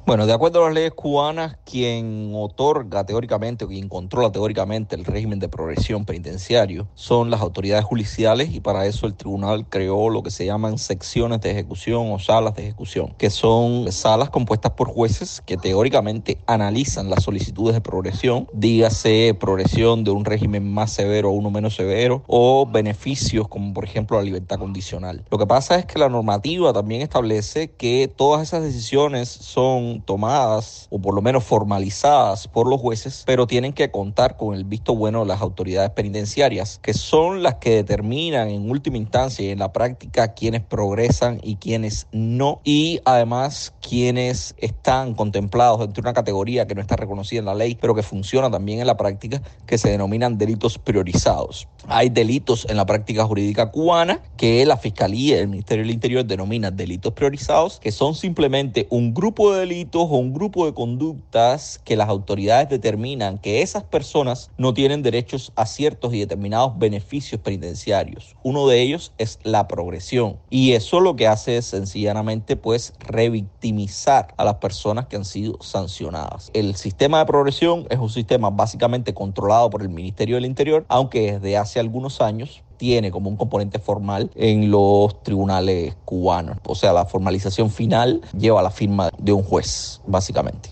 Bueno, de acuerdo a las leyes cubanas, quien otorga teóricamente o quien controla teóricamente el régimen de progresión penitenciario son las autoridades judiciales, y para eso el tribunal creó lo que se llaman secciones de ejecución o salas de ejecución, que son salas compuestas por jueces que teóricamente analizan las solicitudes de progresión, dígase progresión de un régimen más severo a uno menos severo, o beneficios como por ejemplo la libertad condicional. Lo que pasa es que la normativa también establece que todas esas decisiones son tomadas o por lo menos formalizadas por los jueces, pero tienen que contar con el visto bueno de las autoridades penitenciarias, que son las que determinan en última instancia y en la práctica quienes progresan y quienes no, y además quienes están contemplados dentro de una categoría que no está reconocida en la ley, pero que funciona también en la práctica, que se denominan delitos priorizados. Hay delitos en la práctica jurídica cubana que la Fiscalía y el Ministerio del Interior denominan delitos priorizados, que son simplemente un grupo de delitos o un grupo de conductas que las autoridades determinan que esas personas no tienen derechos a ciertos y determinados beneficios penitenciarios. Uno de ellos es la progresión, y eso lo que hace es sencillamente pues revictimizar a las personas que han sido sancionadas. El sistema de progresión es un sistema básicamente controlado por el Ministerio del Interior, aunque desde hace algunos años tiene como un componente formal en los tribunales cubanos. O sea, la formalización final lleva la firma de un juez, básicamente.